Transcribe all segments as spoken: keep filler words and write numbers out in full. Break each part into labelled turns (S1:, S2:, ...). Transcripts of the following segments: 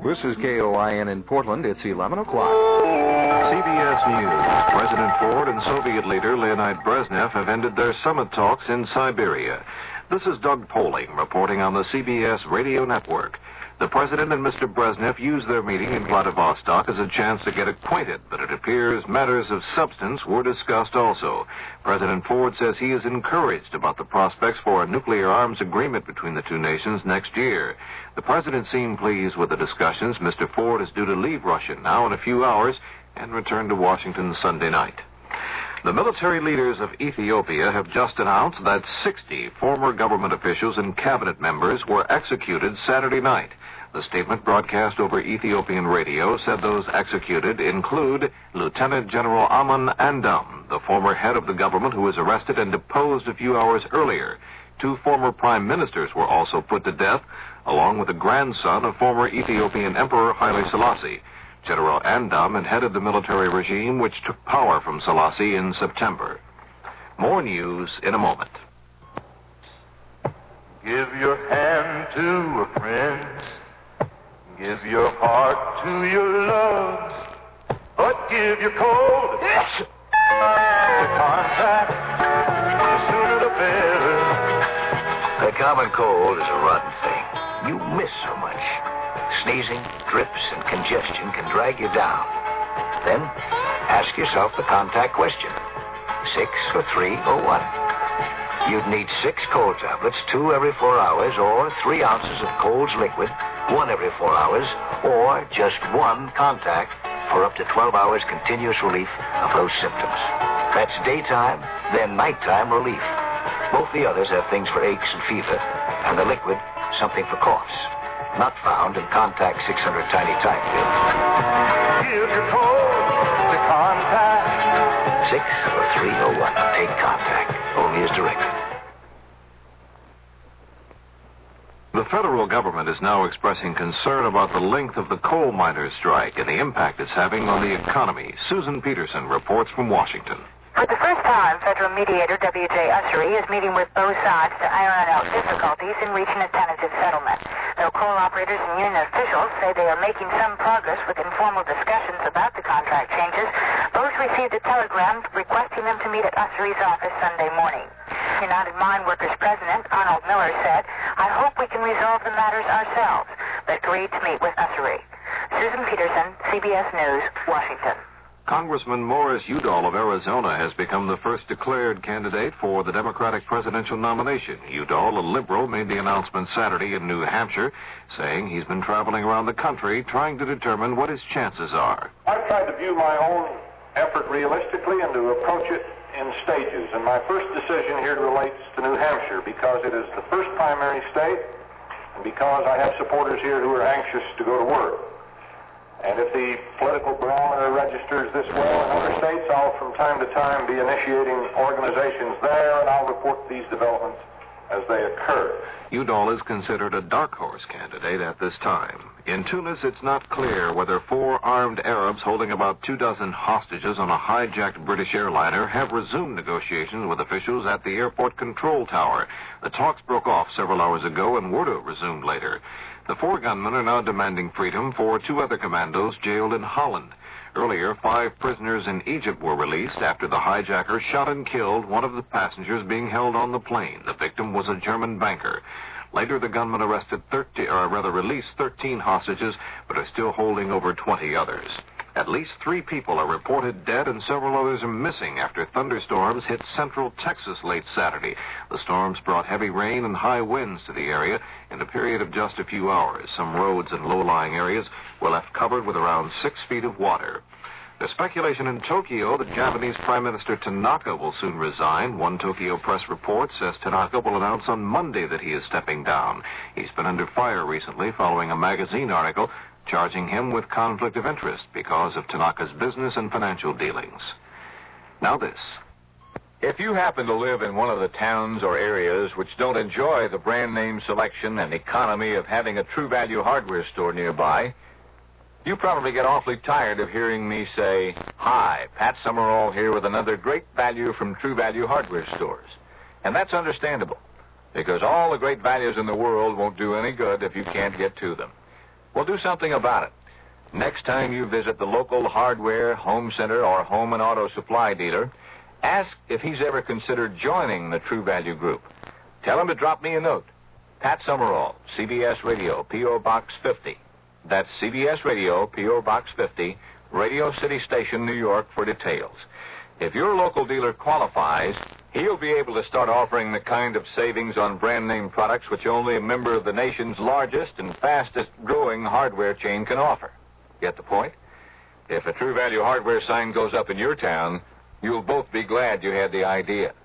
S1: This is K O I N in Portland. It's eleven o'clock.
S2: C B S News. President Ford and Soviet leader Leonid Brezhnev have ended their summit talks in Siberia. This is Doug Poling reporting on the C B S radio network. The president and Mister Brezhnev used their meeting in Vladivostok as a chance to get acquainted, but it appears matters of substance were discussed also. President Ford says he is encouraged about the prospects for a nuclear arms agreement between the two nations next year. The president seemed pleased with the discussions. Mister Ford is due to leave Russia now in a few hours and return to Washington Sunday night. The military leaders of Ethiopia have just announced that sixty former government officials and cabinet members were executed Saturday night. The statement broadcast over Ethiopian radio said those executed include Lieutenant General Aman Andam, the former head of the government who was arrested and deposed a few hours earlier. Two former prime ministers were also put to death, along with the grandson of former Ethiopian Emperor Haile Selassie. General Andam had headed the military regime which took power from Selassie in September. More news in a moment.
S3: Give your hand to a friend. Give your heart to your love. But give your cold to contact. The sooner the better.
S4: The common cold is a rotten thing. You miss so much. Sneezing, drips, and congestion can drag you down. Then, ask yourself the contact question. Six or three or one. You'd need six cold tablets, two every four hours, or three ounces of Cold's liquid, one every four hours, or just one contact for up to twelve hours continuous relief of those symptoms. That's daytime, then nighttime relief. Both the others have things for aches and fever, and the liquid, something for coughs. Not found in Contact six hundred Tiny Time pills.
S3: Give your cold to contact.
S4: Six or three or one. Take Contact. Only as directed.
S2: The federal government is now expressing concern about the length of the coal miners' strike and the impact it's having on the economy. Susan Peterson reports from Washington.
S5: For the first time, federal mediator W J Ussery is meeting with both sides to iron out difficulties in reaching a tentative settlement. Though coal operators and union officials say they are making some progress with informal discussions about the contract changes, both received a telegram requesting them to meet at Ussery's office Sunday morning. United Mine Workers President Arnold Miller said, "I hope we can resolve the matters ourselves," but agreed to meet with Ussery. Susan Peterson, C B S News, Washington.
S2: Congressman Morris Udall of Arizona has become the first declared candidate for the Democratic presidential nomination. Udall, a liberal, made the announcement Saturday in New Hampshire, saying he's been traveling around the country trying to determine what his chances are.
S6: I've tried to view my own effort realistically and to approach it in stages. And my first decision here relates to New Hampshire because it is the first primary state and because I have supporters here who are anxious to go to work. And if the political barometer registers this well in other states, I'll from time to time be initiating organizations there, and I'll report these developments as they occur.
S2: Udall is considered a dark horse candidate at this time. In Tunis, it's not clear whether four armed Arabs holding about two dozen hostages on a hijacked British airliner have resumed negotiations with officials at the airport control tower. The talks broke off several hours ago and were to have resumed later. The four gunmen are now demanding freedom for two other commandos jailed in Holland. Earlier, five prisoners in Egypt were released after the hijacker shot and killed one of the passengers being held on the plane. The victim was a German banker. Later, the gunmen arrested thirteen, or rather released thirteen hostages, but are still holding over twenty others. At least three people are reported dead and several others are missing after thunderstorms hit central Texas late Saturday. The storms brought heavy rain and high winds to the area in a period of just a few hours. Some roads and low-lying areas were left covered with around six feet of water. There's speculation in Tokyo that Japanese Prime Minister Tanaka will soon resign. One Tokyo press report says Tanaka will announce on Monday that he is stepping down. He's been under fire recently following a magazine article charging him with conflict of interest because of Tanaka's business and financial dealings. Now this.
S7: If you happen to live in one of the towns or areas which don't enjoy the brand name selection and economy of having a True Value hardware store nearby, you probably get awfully tired of hearing me say, "Hi, Pat Summerall here with another great value from True Value hardware stores." And that's understandable, because all the great values in the world won't do any good if you can't get to them. Well, do something about it. Next time you visit the local hardware, home center, or home and auto supply dealer, ask if he's ever considered joining the True Value Group. Tell him to drop me a note. Pat Summerall, C B S Radio, P O. Box fifty. That's C B S Radio, P O. Box fifty, Radio City Station, New York, for details. If your local dealer qualifies, he'll be able to start offering the kind of savings on brand name products which only a member of the nation's largest and fastest growing hardware chain can offer. Get the point? If a True Value hardware sign goes up in your town, you'll both be glad you had the idea.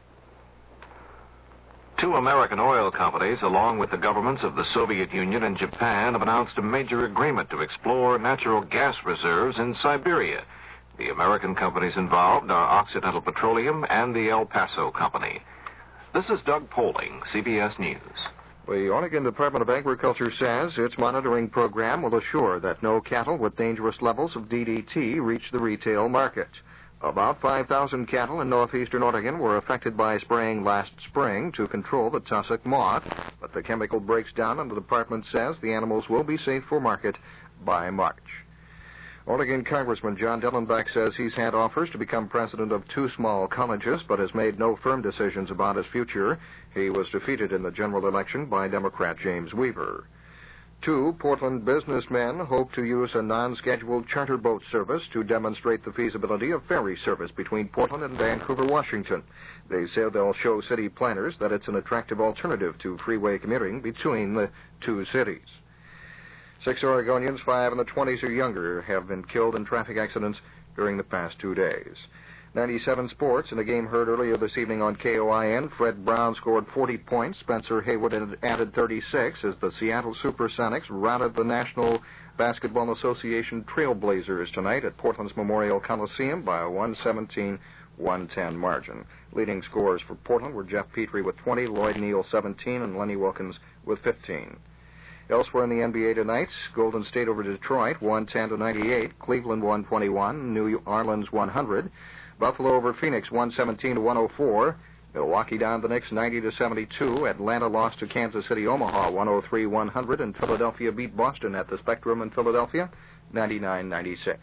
S2: Two American oil companies, along with the governments of the Soviet Union and Japan, have announced a major agreement to explore natural gas reserves in Siberia. The American companies involved are Occidental Petroleum and the El Paso Company. This is Doug Poling, C B S News.
S1: The Oregon Department of Agriculture says its monitoring program will assure that no cattle with dangerous levels of D D T reach the retail market. About five thousand cattle in northeastern Oregon were affected by spraying last spring to control the tussock moth, but the chemical breaks down and the department says the animals will be safe for market by March. Oregon Congressman John Dellenbach says he's had offers to become president of two small colleges, but has made no firm decisions about his future. He was defeated in the general election by Democrat James Weaver. Two Portland businessmen hope to use a non-scheduled charter boat service to demonstrate the feasibility of ferry service between Portland and Vancouver, Washington. They say they'll show city planners that it's an attractive alternative to freeway commuting between the two cities. Six Oregonians, five in the twenties or younger, have been killed in traffic accidents during the past two days. ninety-seven Sports, in a game heard earlier this evening on K O I N, Fred Brown scored forty points. Spencer Haywood added thirty-six as the Seattle Supersonics routed the National Basketball Association Trailblazers tonight at Portland's Memorial Coliseum by a one seventeen one ten margin. Leading scorers for Portland were Jeff Petrie with twenty, Lloyd Neal seventeen, and Lenny Wilkins with fifteen. Elsewhere in the N B A tonight, Golden State over Detroit, one ten to ninety-eight. Cleveland one twenty-one. New Orleans one hundred. Buffalo over Phoenix one seventeen to one oh four. Milwaukee down the Knicks ninety to seventy-two. Atlanta lost to Kansas City, Omaha one oh three one hundred. And Philadelphia beat Boston at the Spectrum in Philadelphia ninety-nine ninety-six.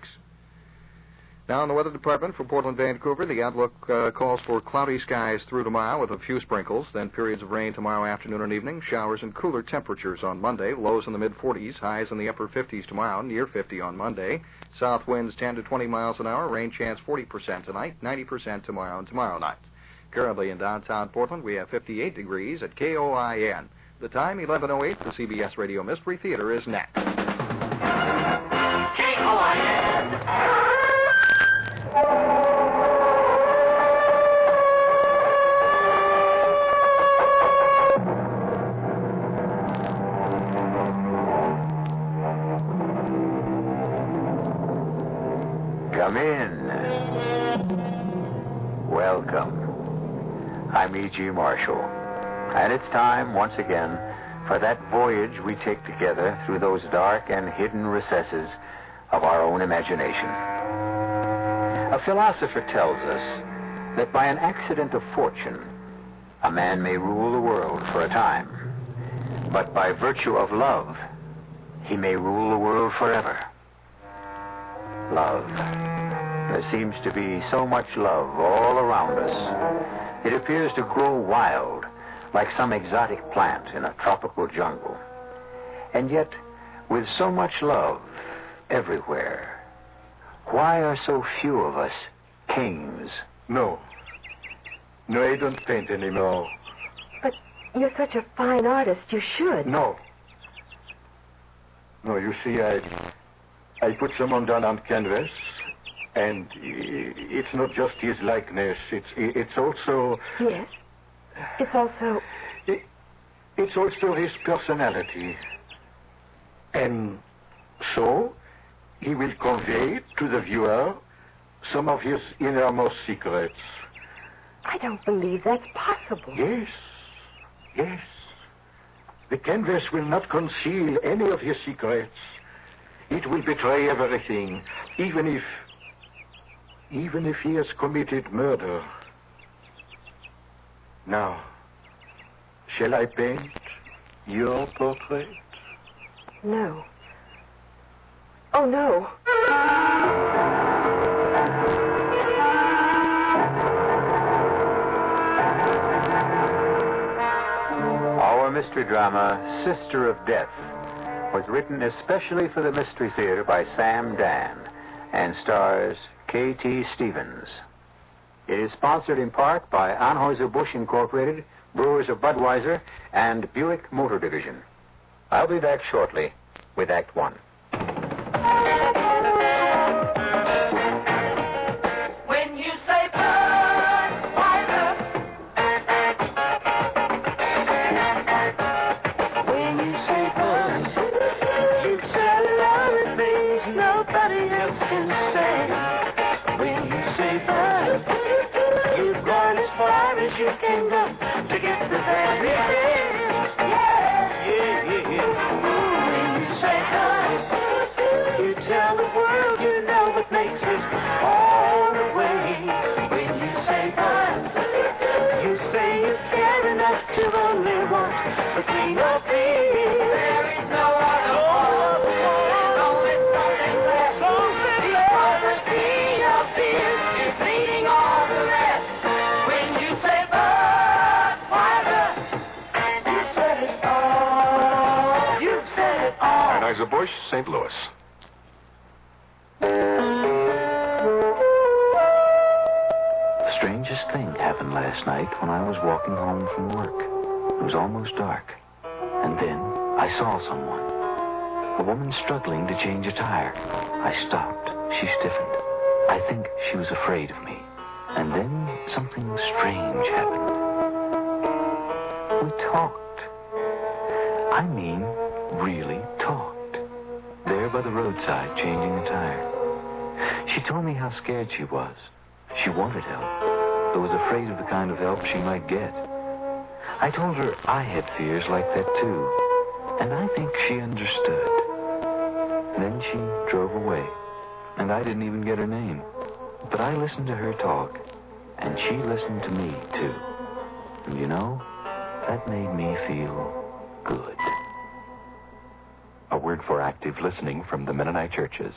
S1: Now in the Weather Department for Portland, Vancouver, the outlook uh, calls for cloudy skies through tomorrow with a few sprinkles, then periods of rain tomorrow afternoon and evening, showers and cooler temperatures on Monday, lows in the mid-forties, highs in the upper fifties tomorrow, near fifty on Monday. South winds ten to twenty miles an hour, rain chance forty percent tonight, ninety percent tomorrow and tomorrow night. Currently in downtown Portland, we have fifty-eight degrees at K O I N. The time, eleven oh eight. The C B S Radio Mystery Theater is next. K O I N.
S4: Come in. Welcome. I'm E G. Marshall, and it's time once again for that voyage we take together through those dark and hidden recesses of our own imagination. A philosopher tells us that by an accident of fortune, a man may rule the world for a time, but by virtue of love, he may rule the world forever. Love. There seems to be so much love all around us. It appears to grow wild, like some exotic plant in a tropical jungle. And yet, with so much love everywhere, why are so few of us kings?
S8: No. No, I don't paint anymore.
S9: But you're such a fine artist, you should.
S8: No. No, you see, I I put someone down on canvas, and it's not just his likeness. It's it's also...
S9: Yes? It's also...
S8: It, it's also his personality. And so, he will convey to the viewer some of his innermost secrets.
S9: I don't believe that's possible.
S8: Yes, yes. The canvas will not conceal any of his secrets. It will betray everything, even if... even if he has committed murder. Now, shall I paint your portrait?
S9: No. Oh, no.
S10: Our mystery drama, Sister of Death, was written especially for the Mystery Theater by Sam Dan and stars K T Stevens. It is sponsored in part by Anheuser-Busch Incorporated, Brewers of Budweiser, and Buick Motor Division. I'll be back shortly with Act One.
S11: When you say Budweiser, when you say Bud, you say a lot of things nobody else can say. When you say Bud, you've gone as far as you can go to get the very best. Yeah, yeah, yeah, yeah. When you say Bud, you tell the world you know what makes it all the way. When you say Bud, you say you care enough to only want a clean or clean. There is no other one. There's only something less. Because the king of beer is leading all the rest. When you say Budweiser, you said it all. You said it all.
S7: Anheuser-Busch, Saint Louis.
S12: The strangest thing happened last night when I was walking home from work. It was almost dark. And then I saw someone. A woman struggling to change a tire. I stopped. She stiffened. I think she was afraid of me. And then something strange happened. We talked. I mean, really talked. There by the roadside, changing the tire. She told me how scared she was. She wanted help, but was afraid of the kind of help she might get. I told her I had fears like that too, and I think she understood. Then she drove away, and I didn't even get her name. But I listened to her talk, and she listened to me too. And you know, that made me feel good.
S13: A word for active listening from the Mennonite churches.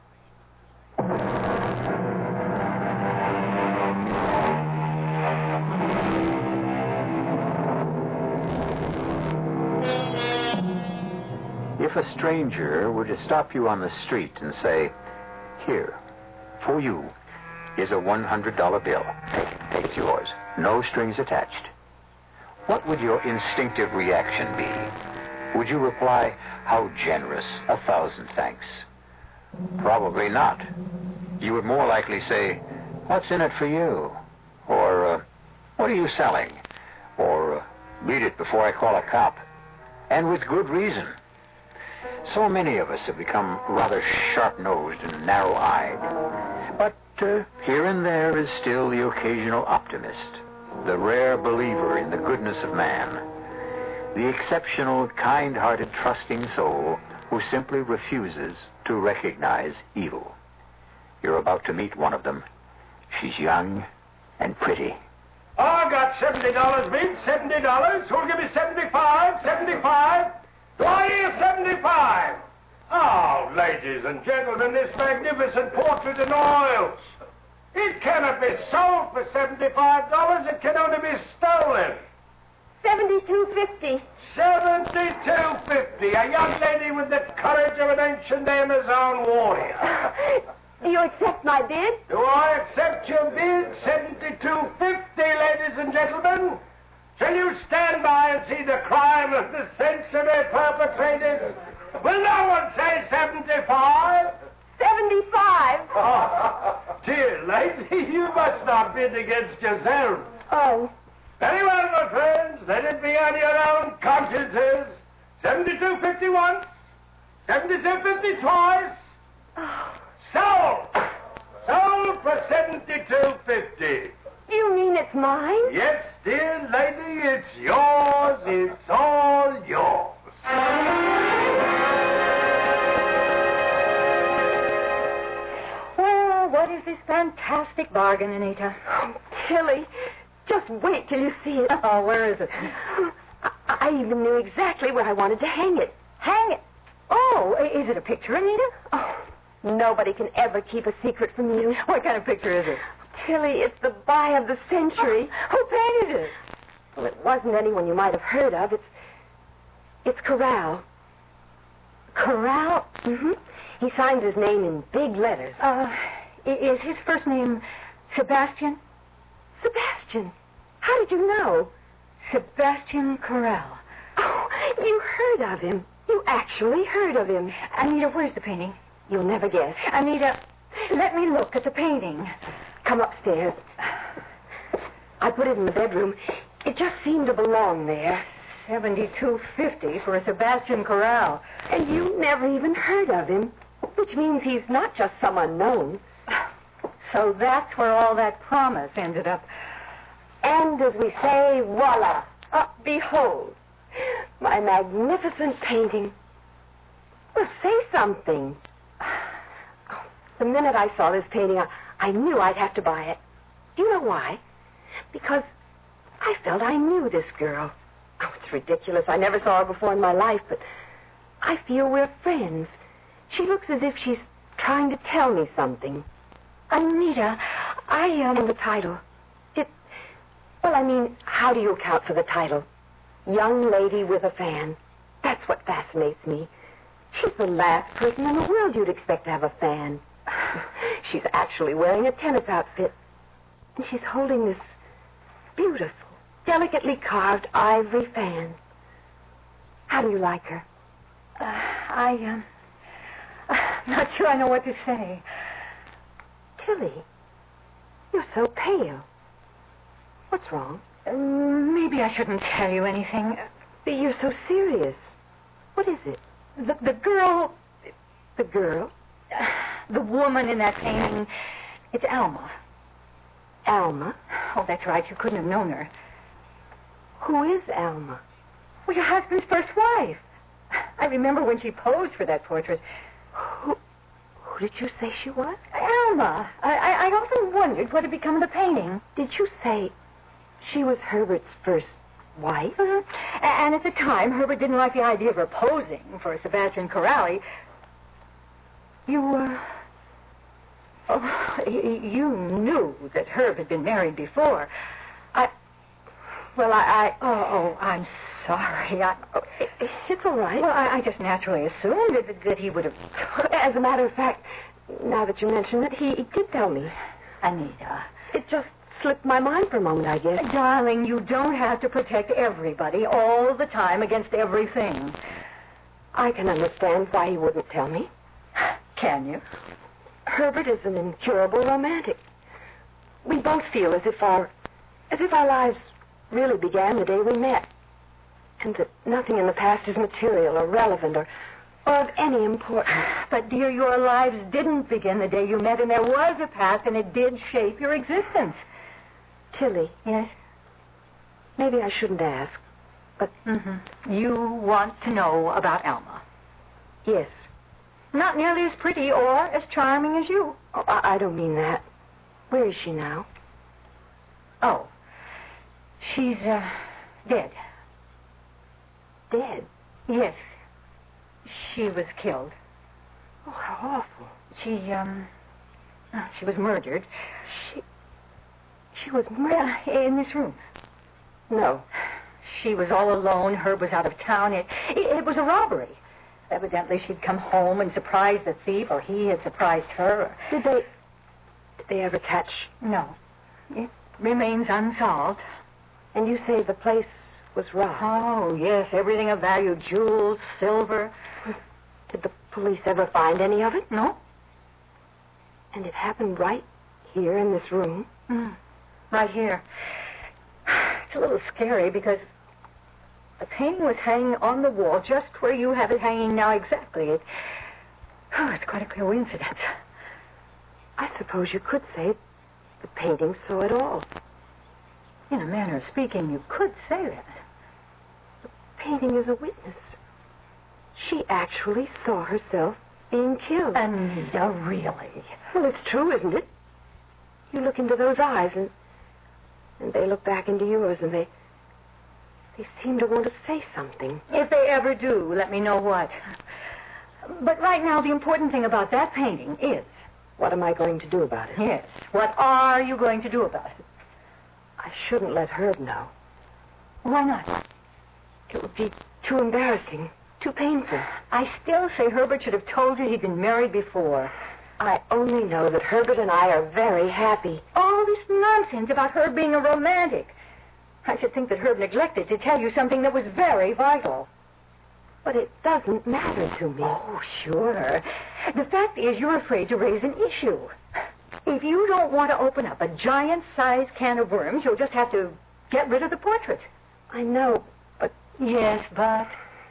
S10: If a stranger were to stop you on the street and say, "Here, for you, is a one hundred dollar bill. Take, it's yours. No strings attached." What would your instinctive reaction be? Would you reply, "How generous, a thousand thanks"? Probably not. You would more likely say, "What's in it for you?" Or, uh, "What are you selling?" Or, uh, "Beat it before I call a cop." And with good reason. So many of us have become rather sharp-nosed and narrow-eyed. But uh, here and there is still the occasional optimist, the rare believer in the goodness of man, the exceptional, kind-hearted, trusting soul who simply refuses to recognize evil. You're about to meet one of them. She's young and pretty.
S14: Oh, I got seventy dollars, Vince, seventy dollars. Who'll give me seventy-five, seventy-five? Do I hear seventy-five? Oh, ladies and gentlemen, this magnificent portrait in oils. It cannot be sold for seventy-five dollars. It can only be stolen.
S9: Seventy-two fifty.
S14: Seventy-two fifty. A young lady with the courage of an ancient Amazon warrior.
S9: Do you accept my bid?
S14: Do I accept your bid? Seventy-two fifty, ladies and gentlemen. Shall you stand by and see the crime of the century perpetrated? Will no one say seventy-five?
S9: Seventy-five.
S14: Oh, dear lady, you must not bid against yourself.
S9: Oh.
S14: Very well, my friends. Let it be on your own consciences. Seventy-two fifty once. Seventy-two fifty twice.
S9: Oh.
S14: Sold. Sold for seventy-two fifty.
S9: You mean it's mine?
S14: Yes, dear lady, it's yours. It's all yours.
S15: Well, what is this fantastic bargain, Anita?
S9: Oh, Tilly, just wait till you see it.
S15: Oh, where is it?
S9: I, I even knew exactly where I wanted to hang it.
S15: Hang it. Oh, is it a picture, Anita?
S9: Oh, Nobody can ever keep a secret from you.
S15: What kind of picture is it?
S9: Tilly, it's the buy of the century.
S15: Oh, who painted it?
S9: Well, it wasn't anyone you might have heard of. It's... It's Corral.
S15: Corral?
S9: Mm-hmm. He signs his name in big letters.
S15: Uh, is his first name Sebastian?
S9: Sebastian? How did you know?
S15: Sebastian Corral.
S9: Oh, you heard of him. You actually heard of him.
S15: Anita, where's the painting?
S9: You'll never guess.
S15: Anita, let me look at the painting.
S9: Come upstairs. I put it in the bedroom. It just seemed to belong there.
S15: seventy-two fifty for a Sebastian Corral.
S9: And you never even heard of him, which means he's not just some unknown.
S15: So that's where all that promise ended up.
S9: And as we say, voila. Uh, behold, my magnificent painting. Well, say something. The minute I saw this painting, I, I knew I'd have to buy it. Do you know why? Because I felt I knew this girl. Oh, it's ridiculous. I never saw her before in my life, but I feel we're friends. She looks as if she's trying to tell me something.
S15: Anita, I, um...
S9: And the title. It... Well, I mean, how do you account for the title? Young Lady with a Fan. That's what fascinates me. She's the last person in the world you'd expect to have a fan. She's actually wearing a tennis outfit. And she's holding this beautiful, delicately carved ivory fan. How do you like her?
S15: Uh, I, um... I'm not sure I know what to say.
S9: Tilly, you're so pale. What's wrong?
S15: Uh, maybe I shouldn't tell you anything.
S9: But you're so serious. What is it?
S15: The, the girl...
S9: The girl?
S15: Uh, the woman in that painting. It's Alma.
S9: Alma?
S15: Oh, that's right. You couldn't have known her.
S9: Who is Alma?
S15: Well, your husband's first wife. I remember when she posed for that portrait.
S9: Who, who did you say she was?
S15: Alma. I, I, I often wondered what had become of the painting.
S9: Did you say she was Herbert's first wife?
S15: Mm-hmm. And at the time, Herbert didn't like the idea of her posing for Sebastian Corral. You, uh... Oh, you knew that Herb had been married before. I... Well, I... I oh, oh, I'm sorry. I, oh,
S9: it, it's all right.
S15: Well, I, I just naturally assumed that, that he would have...
S9: As a matter of fact, now that you mention it, he, he did tell me.
S15: Anita.
S9: It just slipped my mind for a moment, I guess.
S15: Darling, you don't have to protect everybody all the time against everything.
S9: I can understand why he wouldn't tell me.
S15: Can you?
S9: Herbert is an incurable romantic. We both feel as if our... as if our lives really began the day we met. And that nothing in the past is material or relevant or, or of any importance.
S15: But, dear, your lives didn't begin the day you met, and there was a past, and it did shape your existence.
S9: Tilly.
S15: Yes?
S9: Maybe I shouldn't ask, but...
S15: Mm-hmm. You want to know about Alma?
S9: Yes.
S15: Not nearly as pretty or as charming as you.
S9: Oh, I, I don't mean that. Where is she now?
S15: Oh. She's, uh, dead.
S9: Dead?
S15: Yes. She was killed.
S9: Oh, how awful.
S15: She, um... She was murdered.
S9: She... She was murdered?
S15: Uh, in this room.
S9: No.
S15: She was all alone. Herb was out of town. It, it, it was a robbery. Evidently, she'd come home and surprised the thief, or he had surprised her.
S9: Did they... Did they ever catch...
S15: No. It remains unsolved.
S9: And you say the place was robbed?
S15: Oh, yes. Everything of value. Jewels, silver.
S9: Did the police ever find any of it?
S15: No.
S9: And it happened right here in this room?
S15: Mm. Right here. It's a little scary because the painting was hanging on the wall just where you have it hanging now exactly. It, oh, it's quite a coincidence.
S9: I suppose you could say the painting saw it all.
S15: In a manner of speaking, you could say that.
S9: The painting is a witness. She actually saw herself being killed.
S15: Anita, really?
S9: Well, it's true, isn't it? You look into those eyes, and and they look back into yours, and they they seem to want to say something.
S15: If they ever do, let me know what. But right now, the important thing about that painting is...
S9: What am I going to do about it?
S15: Yes. What are you going to do about it?
S9: I shouldn't let Herb know.
S15: Why not?
S9: It would be too embarrassing, too painful.
S15: I still say Herbert should have told you he'd been married before.
S9: I only know that Herbert and I are very happy.
S15: All this nonsense about Herb being a romantic. I should think that Herb neglected to tell you something that was very vital.
S9: But it doesn't matter to me.
S15: Oh, sure. The fact is you're afraid to raise an issue. If you don't want to open up a giant-sized can of worms, you'll just have to get rid of the portrait.
S9: I know, but...
S15: Yes, but...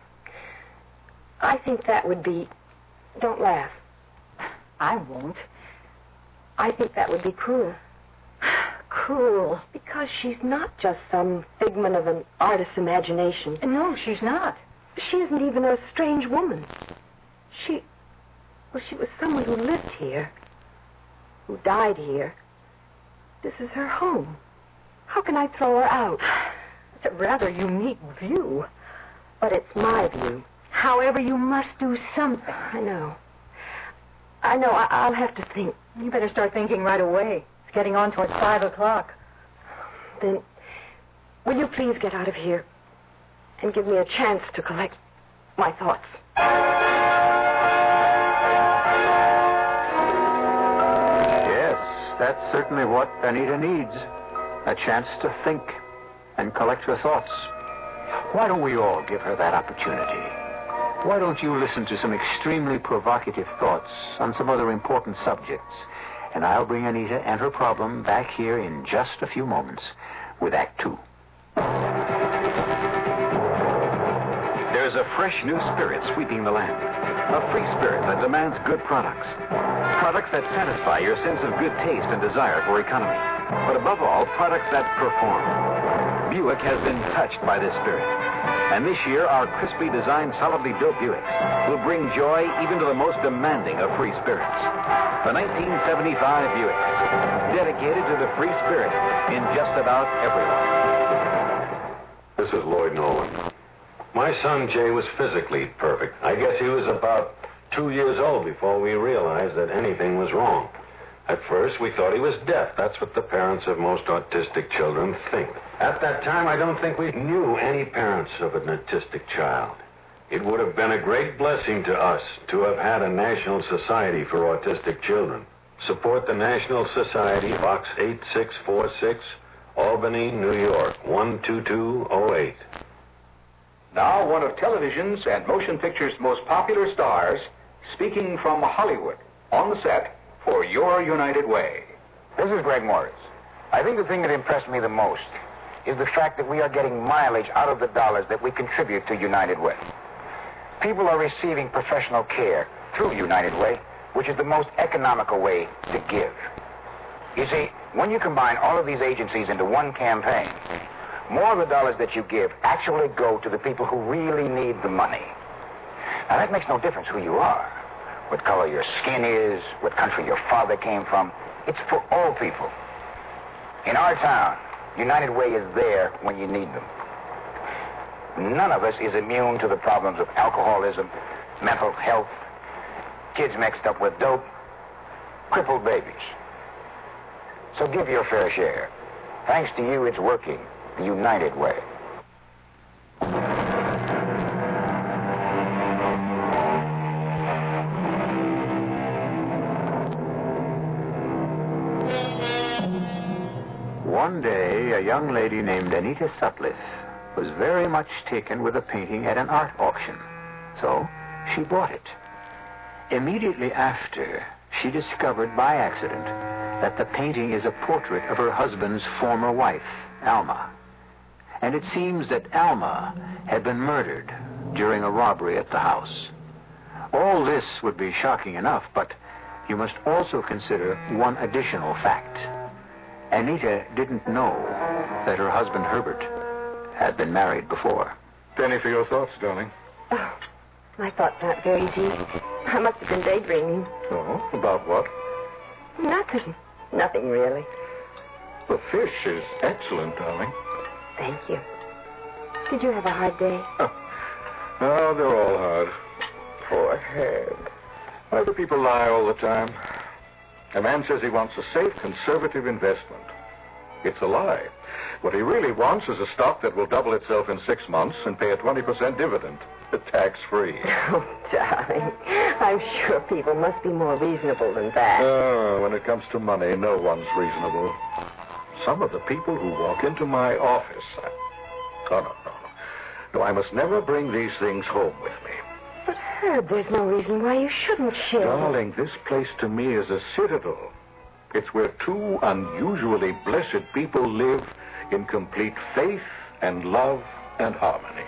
S9: I think that would be... Don't laugh.
S15: I won't.
S9: I think that would be cruel.
S15: Cruel?
S9: Because she's not just some figment of an artist's imagination.
S15: No, she's not.
S9: She isn't even a strange woman. She... Well, she was someone who lived here. Who died here. This is her home. How can I throw her out?
S15: It's a rather unique view.
S9: But it's my view.
S15: However, you must do something.
S9: I know. I know. I- I'll have to think.
S15: You better start thinking right away. It's getting on towards five o'clock.
S9: Then, will you please get out of here and give me a chance to collect my thoughts?
S10: Yes, that's certainly what Anita needs. A chance to think and collect her thoughts. Why don't we all give her that opportunity? Why don't you listen to some extremely provocative thoughts on some other important subjects? And I'll bring Anita and her problem back here in just a few moments with Act Two.
S2: There's a fresh new spirit sweeping the land. A free spirit that demands good products. Products that satisfy your sense of good taste and desire for economy. But above all, products that perform. Buick has been touched by this spirit. And this year, our crisply designed, solidly built Buicks will bring joy even to the most demanding of free spirits. The nineteen seventy-five Buicks, dedicated to the free spirit in just about everyone.
S6: This is Lloyd Nolan. My son Jay was physically perfect. I guess he was about two years old before we realized that anything was wrong. At first, we thought he was deaf. That's what the parents of most autistic children think. At that time, I don't think we knew any parents of an autistic child. It would have been a great blessing to us to have had a National Society for Autistic Children. Support the National Society, Box eight six four six, Albany, New York, one two two oh eight.
S10: Now, one of television's and motion pictures' most popular stars, speaking from Hollywood, on the set for Your United Way.
S4: This is Greg Morris. I think the thing that impressed me the most is the fact that we are getting mileage out of the dollars that we contribute to United Way. People are receiving professional care through United Way, which is the most economical way to give. You see, when you combine all of these agencies into one campaign, more of the dollars that you give actually go to the people who really need the money. Now, that makes no difference who you are, what color your skin is, what country your father came from. It's for all people. In our town, United Way is there when you need them. None of us is immune to the problems of alcoholism, mental health, kids mixed up with dope, crippled babies. So give your fair share. Thanks to you, it's working the United Way.
S10: One day, a young lady named Anita Sutliff was very much taken with a painting at an art auction. So, she bought it. Immediately after, she discovered by accident that the painting is a portrait of her husband's former wife, Alma. And it seems that Alma had been murdered during a robbery at the house. All this would be shocking enough, but you must also consider one additional fact. Anita didn't know that her husband, Herbert, had been married before.
S8: Penny for your thoughts, darling.
S9: Oh, my thoughts aren't very deep. I must have been daydreaming.
S8: Oh, about what?
S9: Nothing. Nothing, really.
S8: The fish is excellent, darling.
S9: Thank you. Did you have a hard day?
S8: Oh, no, they're all hard.
S9: Poor Herb.
S8: Why do people lie all the time? A man says he wants a safe, conservative investment. It's a lie. What he really wants is a stock that will double itself in six months and pay a twenty percent dividend, tax-free.
S9: Oh, darling, I'm sure people must be more reasonable than that.
S8: Oh, when it comes to money, no one's reasonable. Some of the people who walk into my office... I... Oh, no, no, no. No, I must never bring these things home with me.
S9: But, Herb, there's no reason why you shouldn't share.
S8: Darling, this place to me is a citadel. It's where two unusually blessed people live in complete faith and love and harmony.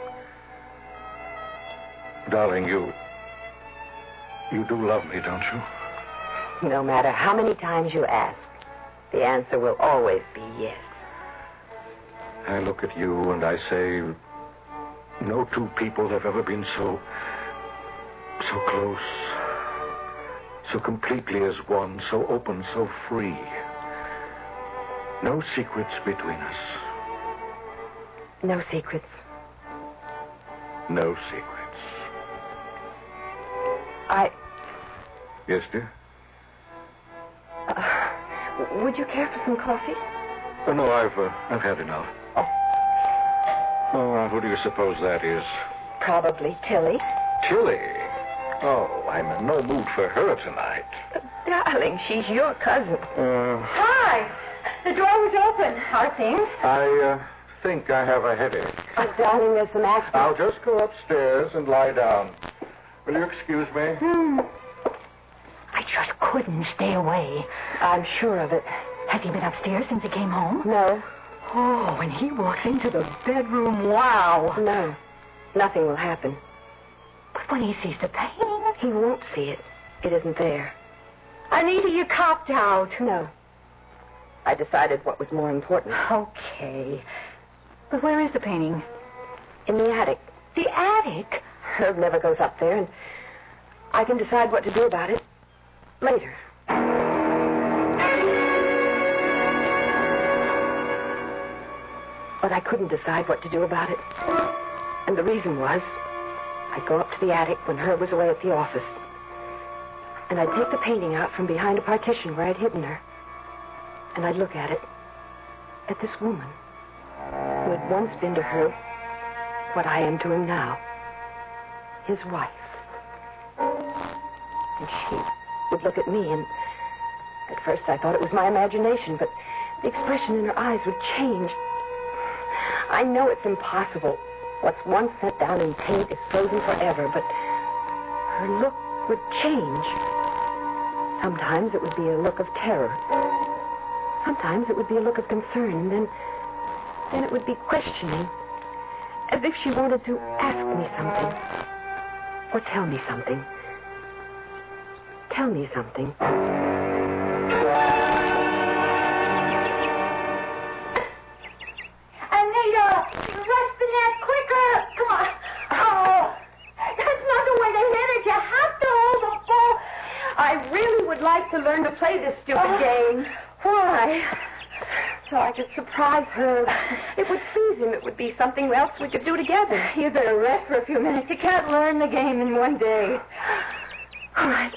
S8: Darling, you... you do love me, don't you?
S9: No matter how many times you ask, the answer will always be yes.
S8: I look at you and I say, no two people have ever been so... so close, so completely as one, so open, so free. No secrets between us.
S9: No secrets.
S8: No secrets.
S9: I...
S8: Yes, dear?
S9: Uh, would you care for some coffee?
S8: Oh, no, I've, uh, I've had enough.
S9: Oh.
S8: Oh, who do you suppose that is?
S9: Probably Tilly.
S8: Tilly? Oh, I'm in no mood for her tonight.
S9: But, darling, she's your cousin.
S8: Uh,
S15: Hi. The door was open. Our things?
S8: I, uh, think I have a headache.
S9: Oh, darling, there's some aspirin.
S8: I'll just go upstairs and lie down. Will you excuse me?
S15: Hmm. I just couldn't stay away.
S9: I'm sure of it.
S15: Have you been upstairs since he came home?
S9: No.
S15: Oh, when he walks into the bedroom, wow.
S9: No. Nothing will happen.
S15: But when he sees the painting...
S9: He won't see it. It isn't there.
S15: Anita, you copped out.
S9: No. I decided what was more important.
S15: Okay. But where is the painting?
S9: In the attic.
S15: The attic?
S9: Herb never goes up there, and I can decide what to do about it later. But I couldn't decide what to do about it. And the reason was, I'd go up to the attic when Herb was away at the office. And I'd take the painting out from behind a partition where I'd hidden her. And I'd look at it. At this woman who had once been to Herb what I am to him now. His wife. And she would look at me, and at first I thought it was my imagination, but the expression in her eyes would change. I know it's impossible. What's once set down in paint is frozen forever, but her look would change. Sometimes it would be a look of terror. Sometimes it would be a look of concern, and then, then it would be questioning, as if she wanted to ask me something. Or tell me something. Tell me something.
S15: Anita! Rush the net quicker! Come on. Oh, that's not the way to hit it. You have to hold the ball.
S9: I really would like to learn to play this stupid
S15: Oh.
S9: game. Why? So I could surprise her. It would please him. It would be something else we could do together.
S15: You better rest for a few minutes. You can't learn the game in one day.
S9: All right.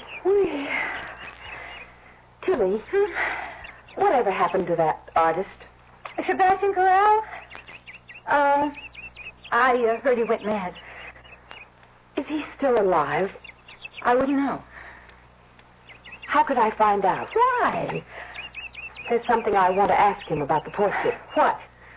S9: Tilly, whatever happened to that artist?
S15: Sebastian Corral? Uh, I uh, heard he went mad.
S9: Is he still alive?
S15: I wouldn't know.
S9: How could I find out?
S15: Why?
S9: There's something I want to ask him about the portrait.
S15: What?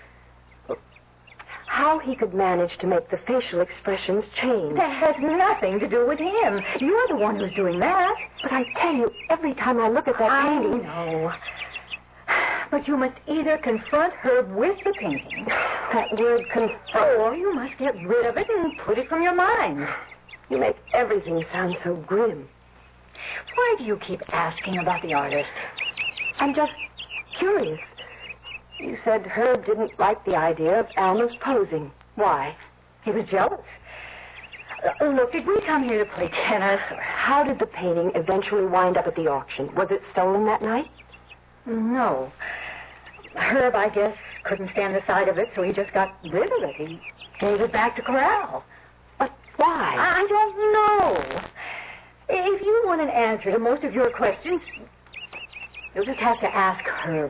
S9: How he could manage to make the facial expressions change.
S15: That has nothing to do with him. You're the one who's doing that.
S9: But I tell you, every time I look at that
S15: I
S9: painting...
S15: know. But you must either confront Herb with the painting.
S9: That word confront...
S15: Or you must get rid of it and put it from your mind.
S9: You make everything sound so grim.
S15: Why do you keep asking about the artist?
S9: I'm just curious. You said Herb didn't like the idea of Alma's posing. Why?
S15: He was jealous. Uh, look, did we come here to play tennis? Or...
S9: How did the painting eventually wind up at the auction? Was it stolen that night?
S15: No. Herb, I guess, couldn't stand the sight of it, so he just got rid of it. He gave it back to Corral.
S9: But Why?
S15: I don't know. If you want an answer to most of your questions, you'll just have to ask Herb.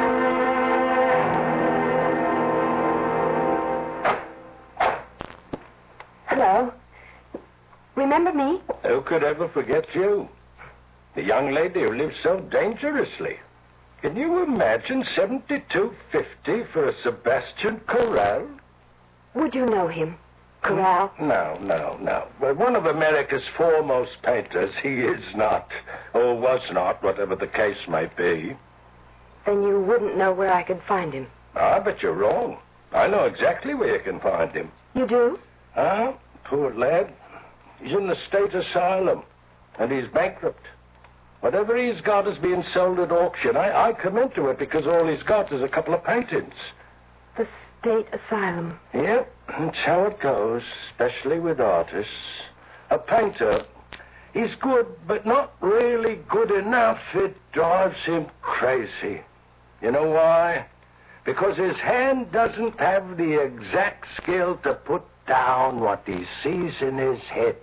S9: Hello. Remember me?
S14: Who could ever forget you? The young lady who lived so dangerously. Can you imagine seventy-two fifty for a Sebastian Corral?
S9: Would you know him? Corral?
S14: No, no, no. Well, one of America's foremost painters, he is not. Or was not, whatever the case might be.
S9: Then you wouldn't know where I could find him.
S14: Ah, but you're wrong. I know exactly where you can find him.
S9: You do?
S14: Ah, poor lad. He's in the state asylum, and he's bankrupt. Whatever he's got is being sold at auction. I, I come into it because all he's got is a couple of paintings.
S9: The state asylum.
S14: Yep, that's how it goes, especially with artists. A painter, he's good, but not really good enough. It drives him crazy. You know why? Because his hand doesn't have the exact skill to put down what he sees in his head.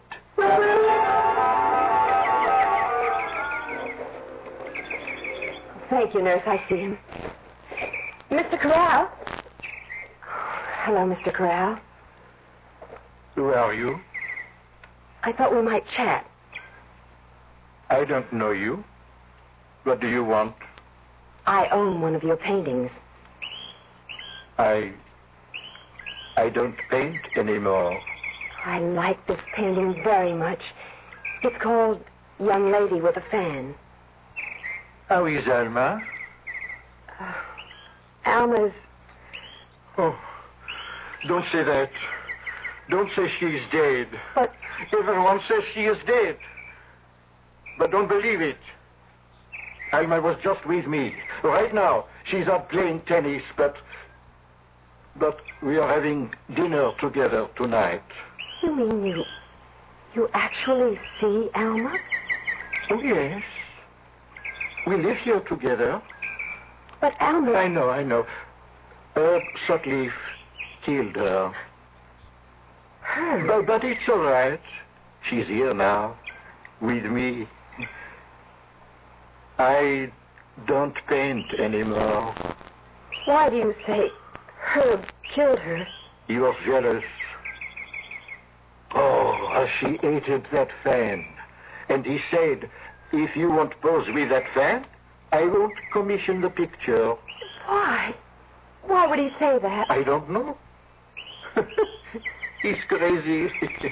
S9: Thank you, nurse. I see him. Mister Corral? Hello, Mister Corral.
S8: Who are you?
S9: I thought we might chat.
S8: I don't know you. What do you want?
S9: I own one of your paintings.
S8: I... I don't paint anymore.
S9: I like this painting very much. It's called Young Lady with a Fan.
S8: How is Alma?
S9: Uh, Alma's...
S8: Oh, don't say that. Don't say she's dead.
S9: But...
S8: Everyone says she is dead. But don't believe it. Alma was just with me. Right now, she's out playing tennis, but... But we are having dinner together tonight.
S9: You mean you... You actually see Alma?
S8: Oh, yes. We live here together.
S9: But Alma...
S8: I know, I know. Herb Sutcliffe killed her.
S9: Herb?
S8: But, but it's all right. She's here now, with me. I don't paint anymore.
S9: Why do you say Herb killed her?
S8: You're jealous. Oh, how she hated that fan. And he said, if you won't pose with that fan, I won't commission the picture.
S9: Why? Why would he say that?
S8: I don't know. He's crazy.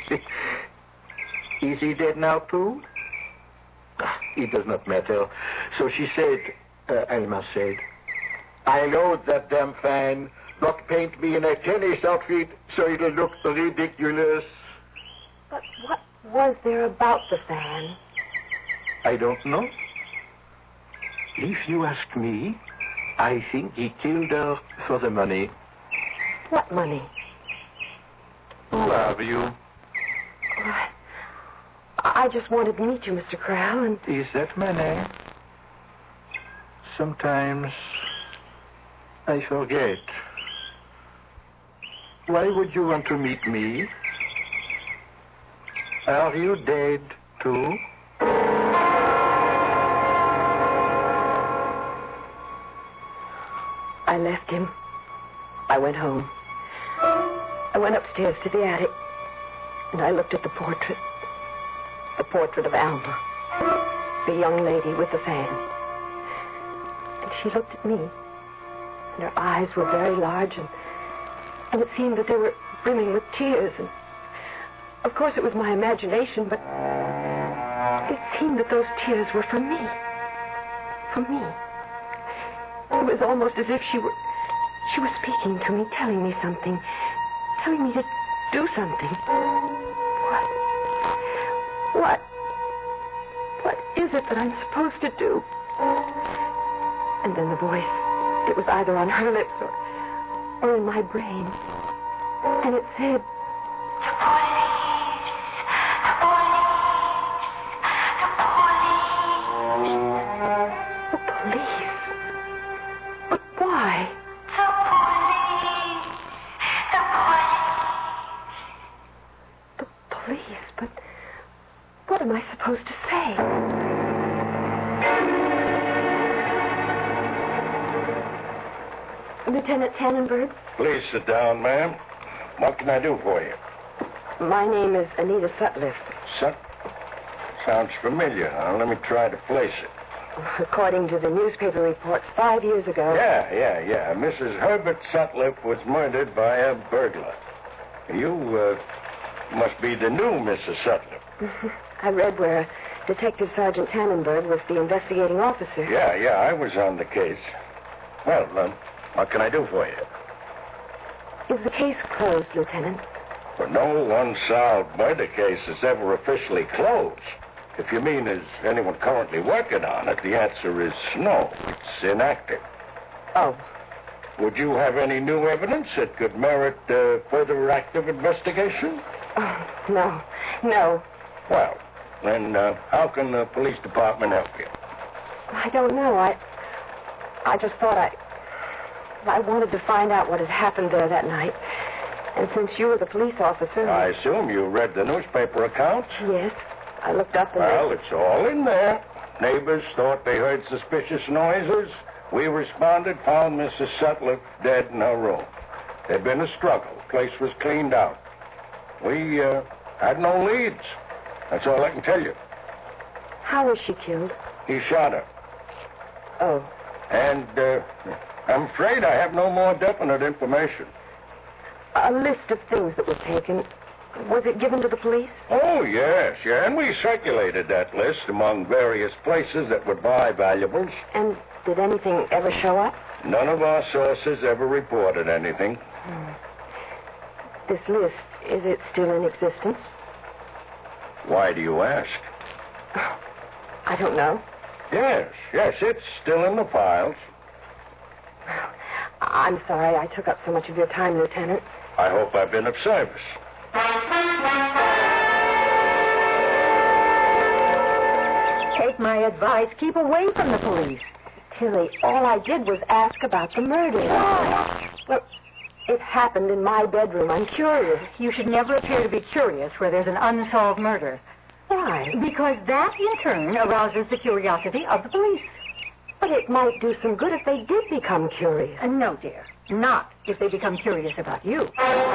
S8: Is he dead now, too? Ah, it does not matter. So she said, uh, Alma said, I load that damn fan, not paint me in a tennis outfit so it'll look ridiculous.
S9: But what was there about the fan?
S8: I don't know. If you ask me, I think he killed her for the money.
S9: What money?
S8: Who are you?
S9: I, I just wanted to meet you, Mister Corral, and...
S8: Is that my name? Sometimes I forget. Why would you want to meet me? Are you dead, too?
S9: I left him. I went home. I went upstairs to the attic, and I looked at the portrait. The portrait of Alma, the young lady with the fan. And she looked at me, and her eyes were very large, and, and it seemed that they were brimming with tears. And of course it was my imagination, but it seemed that those tears were for me. For me. It was almost as if she were... She was speaking to me, telling me something. Telling me to do something. What? What? What is it that I'm supposed to do? And then the voice. It was either on her lips or, or in my brain. And it said... Lieutenant Tannenberg?
S14: Please sit down, ma'am. What can I do for you?
S9: My name is Anita Sutliff.
S14: Sut? Sounds familiar. Now, let me try to place it.
S9: According to the newspaper reports, five years ago...
S14: Yeah, yeah, yeah. Missus Herbert Sutliff was murdered by a burglar. You, uh, must be the new Missus Sutliff.
S9: I read where Detective Sergeant Tannenberg was the investigating officer.
S14: Yeah, yeah, I was on the case. Well, um, what can I do for you?
S9: Is the case closed, Lieutenant?
S14: Well, no unsolved murder case is ever officially closed. If you mean, is anyone currently working on it, the answer is no. It's inactive.
S9: Oh.
S14: Would you have any new evidence that could merit uh, further active investigation?
S9: Oh, no. No.
S14: Well, then uh, how can the police department help you?
S9: I don't know. I I just thought I... I wanted to find out what had happened there that night. And since you were the police officer...
S14: I assume you read the newspaper accounts?
S9: Yes. I looked up and...
S14: Well, it's all in there. Neighbors thought they heard suspicious noises. We responded, found Missus Sutliff dead in her room. There'd been a struggle. The place was cleaned out. We uh, had no leads. That's all I can tell you.
S9: How was she killed?
S14: He shot her.
S9: Oh.
S14: And uh, I'm afraid I have no more definite information.
S9: A list of things that were taken. Was it given to the police?
S14: Oh, yes, yeah. And we circulated that list among various places that would buy valuables.
S9: And did anything ever show up?
S14: None of our sources ever reported anything.
S9: Hmm. This list, is it still in existence?
S14: Why do you ask?
S9: I don't know.
S14: Yes, yes, it's still in the files.
S9: I'm sorry I took up so much of your time, Lieutenant.
S14: I hope I've been of service.
S15: Take my advice. Keep away from the police.
S9: Tilly, all I did was ask about the murder. Well, it happened in my bedroom. I'm curious.
S15: You should never appear to be curious where there's an unsolved murder.
S9: Why?
S15: Because that, in turn, arouses the curiosity of the police.
S9: But it might do some good if they did become curious.
S15: Uh, no, dear. Not if they become curious about you.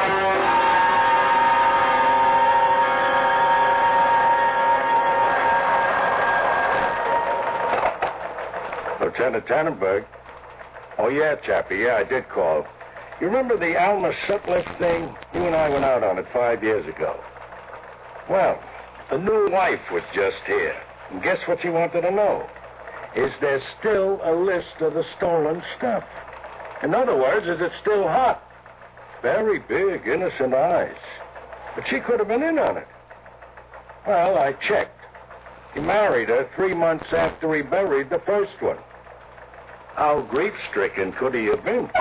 S14: Lieutenant Tannenberg? Oh, yeah, Chappie. Yeah, I did call. You remember the Alma Sutliff thing? You and I went out on it five years ago. Well, the new wife was just here. And guess what she wanted to know? Is there still a list of the stolen stuff? In other words, is it still hot? Very big, innocent eyes. But she could have been in on it. Well, I checked. He married her three months after he buried the first one. How grief-stricken could he have been?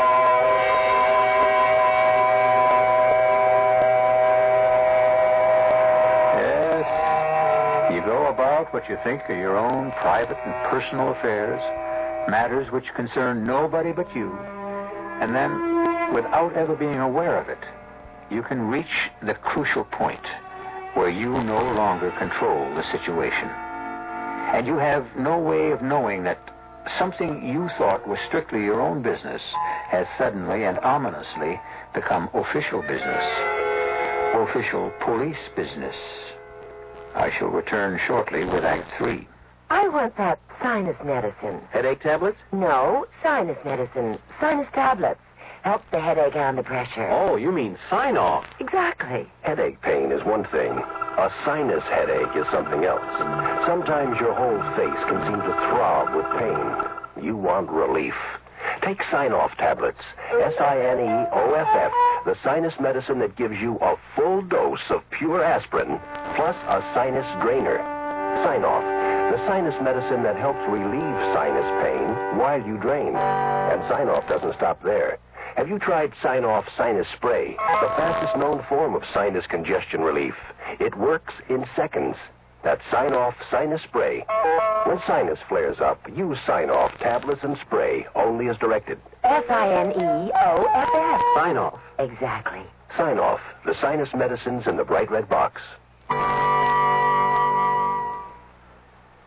S10: Yes. You go about what you think are your own private and personal affairs, matters which concern nobody but you. And then, without ever being aware of it, you can reach the crucial point where you no longer control the situation. And you have no way of knowing that something you thought was strictly your own business has suddenly and ominously become official business. Official police business. I shall return shortly with Act Three.
S16: I want that sinus medicine.
S17: Headache tablets?
S16: No, sinus medicine. Sinus tablets. Helps the headache and the pressure.
S17: Oh, you mean sign-off.
S16: Exactly.
S18: Headache pain is one thing. A sinus headache is something else. Sometimes your whole face can seem to throb with pain. You want relief. Take Sign-Off tablets. S I N E O F F. The sinus medicine that gives you a full dose of pure aspirin, plus a sinus drainer. Sign-Off. The sinus medicine that helps relieve sinus pain while you drain. And Sign-Off doesn't stop there. Have you tried Sign-Off Sinus Spray, the fastest known form of sinus congestion relief? It works in seconds. That's Sign-Off Sinus Spray. When sinus flares up, use Sign-Off tablets and spray, only as directed.
S16: S I N E O F F.
S17: Sign-Off.
S16: Exactly.
S18: Sign-Off, the sinus medicines in the bright red box.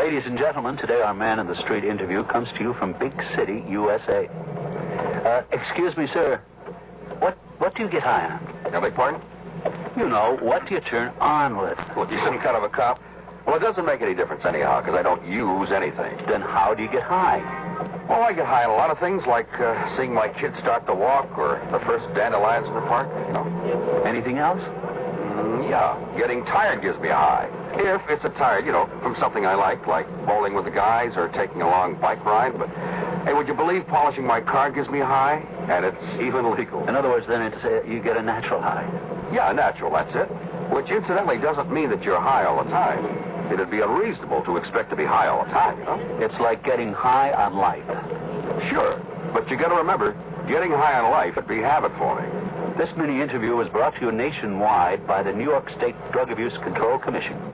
S12: Ladies and gentlemen, today our man in the street interview comes to you from Big City, U S A. Uh, excuse me, sir. What what do you get high on?
S17: I beg pardon?
S12: You know, what do you turn on with?
S17: What, you some kind of a cop? Well, it doesn't make any difference anyhow, because I don't use anything.
S12: Then how do you get high?
S17: Oh, I get high on a lot of things, like uh, seeing my kids start to walk or the first dandelions in the park. You know.
S12: Anything else?
S17: Mm, yeah, getting tired gives me a high. If it's a tired, you know, from something I like, like bowling with the guys or taking a long bike ride. But, hey, would you believe polishing my car gives me a high? And it's even legal.
S12: In other words, then, it's a, you get a natural high.
S17: Yeah, natural, that's it. Which, incidentally, doesn't mean that you're high all the time. It'd be unreasonable to expect to be high all the time, you know?
S12: It's like getting high on life.
S17: Sure, but you got to remember, getting high on life would be habit forming.
S12: This mini-interview was brought to you nationwide by the New York State Drug Abuse Control Commission.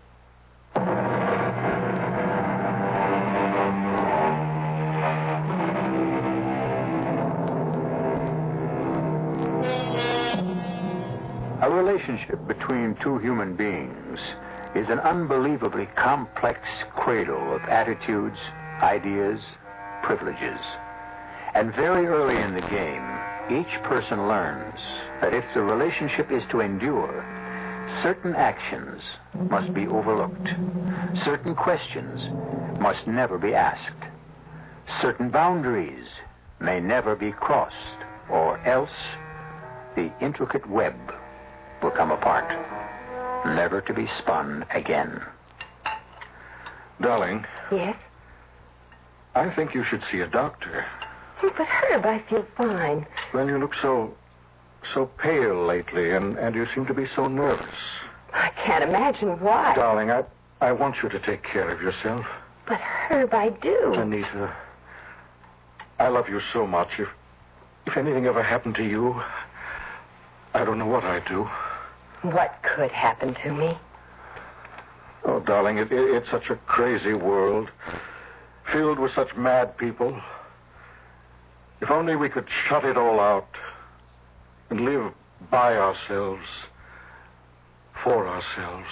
S10: A relationship between two human beings is an unbelievably complex cradle of attitudes, ideas, privileges. And very early in the game, each person learns that if the relationship is to endure, certain actions must be overlooked. Certain questions must never be asked. Certain boundaries may never be crossed, or else the intricate web will come apart, never to be spun again.
S14: Darling.
S9: Yes?
S14: I think you should see a doctor.
S9: Oh, but Herb, I feel fine.
S14: Well, you look so, so pale lately, and, and you seem to be so nervous.
S9: I can't imagine why.
S14: Darling, I, I want you to take care of yourself.
S9: But Herb, I do.
S14: Anita, I love you so much. If, if anything ever happened to you, I don't know what I'd do.
S9: What could happen to me?
S14: Oh, darling, it, it, it's such a crazy world, filled with such mad people. If only we could shut it all out and live by ourselves, for ourselves.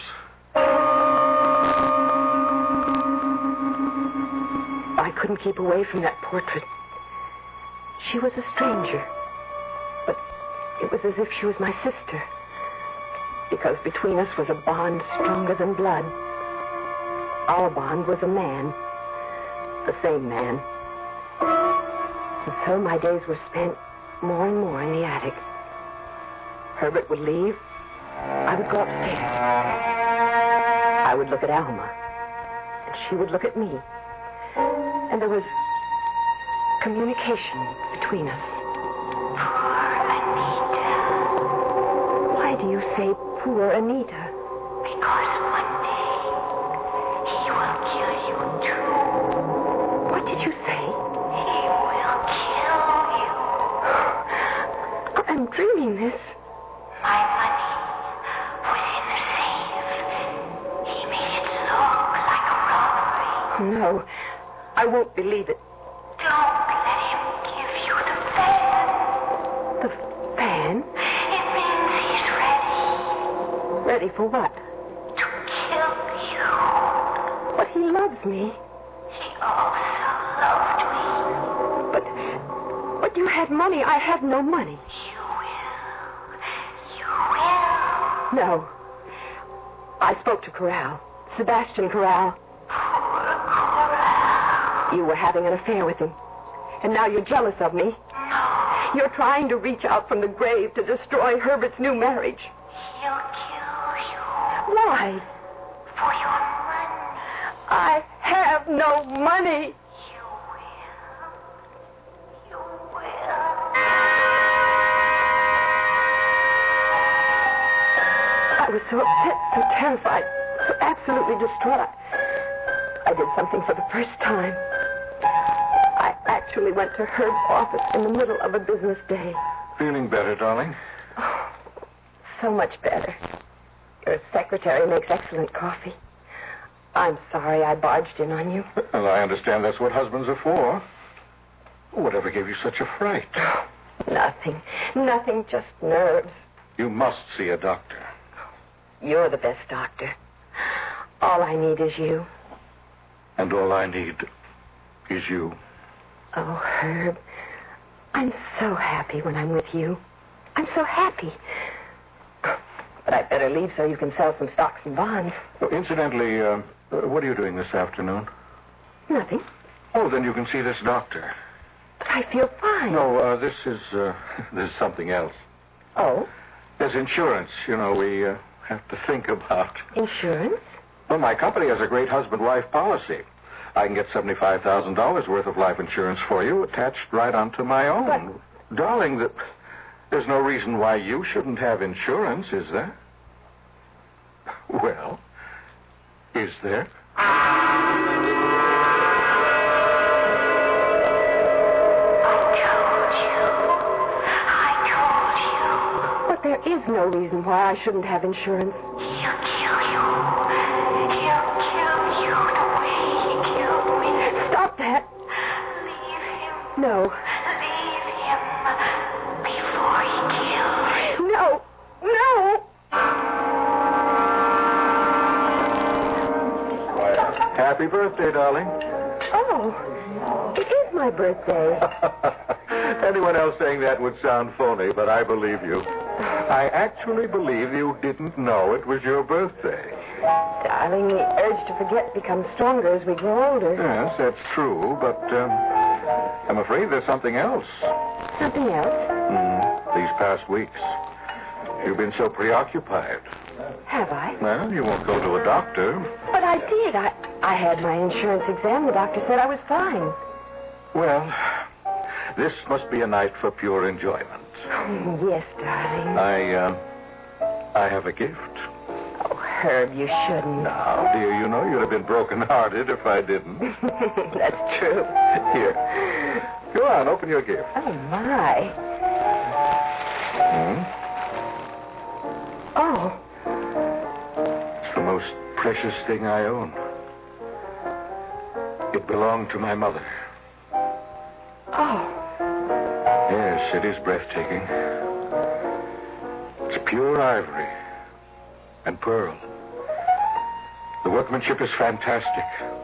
S9: I couldn't keep away from that portrait. She was a stranger, but it was as if she was my sister, because between us was a bond stronger than blood. Our bond was a man, the same man. And so my days were spent more and more in the attic. Herbert would leave. I would go upstairs. I would look at Alma, and she would look at me. And there was communication between us.
S11: Poor Anita.
S9: Why do you say poor Anita?
S11: Because one day he will kill you too.
S9: What did you say?
S11: He will kill you.
S9: I'm dreaming this.
S11: My money was in the safe. He made it look like a robbery.
S9: No, I won't believe it.
S11: Don't let him give you the fan.
S9: The fan?
S11: It means he's ready.
S9: Ready for what?
S11: To kill you.
S9: But he loves me.
S11: He also loved me.
S9: But, but you had money. I have no money.
S11: You will. You will.
S9: No. I spoke to Corral. Sebastian Corral. You were having an affair with him. And now you're jealous of me.
S11: No.
S9: You're trying to reach out from the grave to destroy Herbert's new marriage.
S11: He'll kill you.
S9: Why?
S11: For your money.
S9: I have no money.
S11: You will. You will.
S9: I was so upset, so terrified, so absolutely distraught. I did something for the first time. I actually went to Herb's office in the middle of a business day.
S14: Feeling better, darling?
S9: Oh, so much better. Your secretary makes excellent coffee. I'm sorry I barged in on you.
S14: Well, I understand that's what husbands are for. Whatever gave you such a fright?
S9: Nothing. Nothing, just nerves.
S14: You must see a doctor.
S9: You're the best doctor. All I need is you.
S8: And all I need is you.
S9: Oh, Herb, I'm so happy when I'm with you. I'm so happy. But I'd better leave so you can sell some stocks and bonds.
S8: Oh, incidentally, uh, what are you doing this afternoon?
S9: Nothing.
S8: Oh, then you can see this doctor.
S9: But I feel fine.
S8: No, uh, this is uh, this is something else.
S9: Oh?
S8: There's insurance. You know, we uh, have to think about.
S9: Insurance?
S8: Well, my company has a great husband-wife policy. I can get seventy-five thousand dollars worth of life insurance for you attached right onto my own.
S9: But...
S8: Darling, that there's no reason why you shouldn't have insurance, is there? Well, is there?
S9: But there is no reason why I shouldn't have insurance.
S11: He'll kill you. He'll kill you the way he killed me.
S9: Stop that.
S11: Leave him.
S9: No.
S11: Leave him before he kills you.
S9: No. No.
S8: Happy birthday, darling.
S9: Oh, it is my birthday.
S8: Anyone else saying that would sound phony, but I believe you. I actually believe you didn't know it was your birthday.
S9: Darling, the urge to forget becomes stronger as we grow older.
S8: Yes, that's true, but um, I'm afraid there's something else.
S9: Something else?
S8: Mm, these past weeks, you've been so preoccupied.
S9: Have I?
S8: Well, you won't go to a doctor.
S9: But I did. I, I had my insurance exam. The doctor said I was fine.
S8: Well, this must be a night for pure enjoyment.
S9: Oh, yes, darling.
S8: I, uh, I have a gift.
S9: Oh, Herb, you shouldn't.
S8: Now, dear, you know you'd have been broken-hearted if I didn't.
S9: That's true.
S8: Here. Go on, open your gift.
S9: Oh, my.
S8: Hmm?
S9: Oh.
S8: It's the most precious thing I own. It belonged to my mother.
S9: Oh.
S8: Yes, it is breathtaking. It's pure ivory and pearl. The workmanship is fantastic.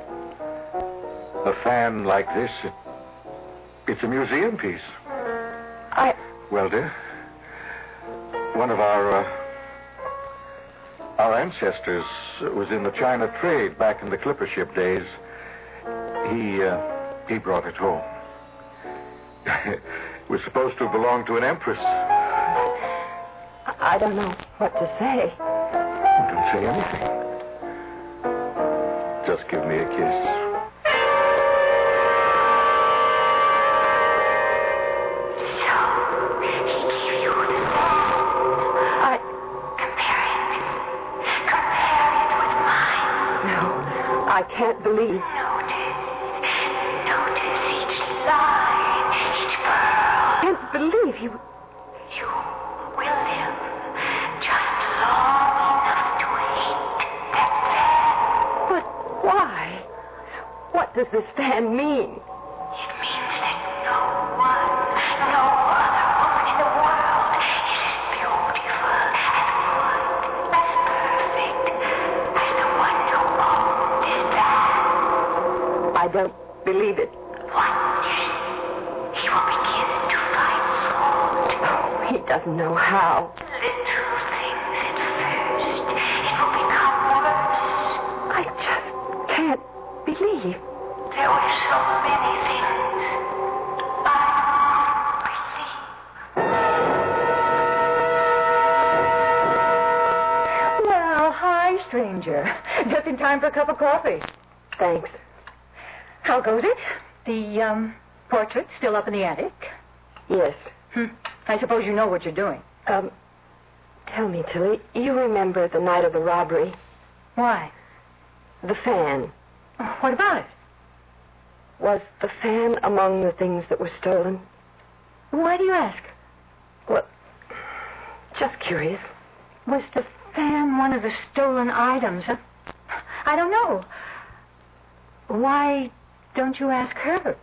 S8: A fan like this, it, it's a museum piece.
S9: I...
S8: Well, dear, one of our, uh, our ancestors was in the China trade back in the clipper ship days. He, uh, he brought it home. It was supposed to belong to an empress.
S9: I don't know what to say.
S8: Don't say anything. Just give me a kiss.
S9: I can't believe.
S11: Notice. Notice each line, each pearl.
S9: I can't believe you.
S11: You will live just long enough to hate that fan.
S9: But why? What does this fan mean?
S11: It means that no one, no other woman in the world is as beautiful and good, as perfect as the one who owns this fan.
S9: I don't believe it.
S11: Watch. He will begin to find fault.
S9: Oh, he doesn't know how.
S11: Little things at first. It will become worse.
S9: I just can't believe.
S11: There were so many things I believe.
S15: Well, hi, stranger. Just in time for a cup of coffee.
S9: Thanks.
S15: How goes it? The, um, portrait still up in the attic?
S9: Yes.
S15: Hmm. I suppose you know what you're doing.
S9: Um, tell me, Tilly, you remember the night of the robbery?
S15: Why?
S9: The fan.
S15: Oh, what about it?
S9: Was the fan among the things that were stolen?
S15: Why do you ask?
S9: Well, just curious.
S15: Was the fan one of the stolen items? Huh? I don't know. Why don't you ask Herb?